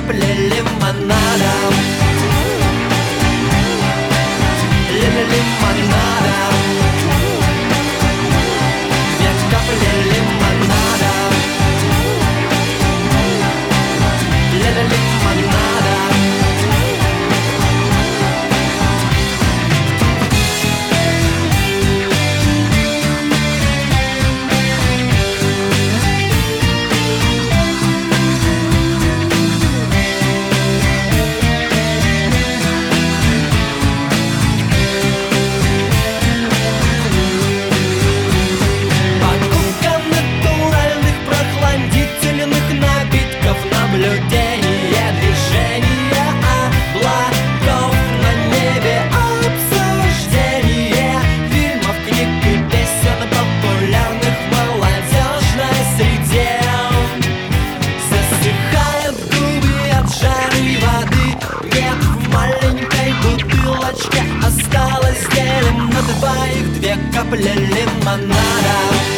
капли лимонада. Лимонада. Две капли лимонада. Лимонада. Наблюдение, движение облаков на небе, обсуждение фильмов, книг и песен, популярных в молодежной среде. Засыхают губы от жары воды, нет в маленькой бутылочке осталось зелень на двоих, две капли лимонада.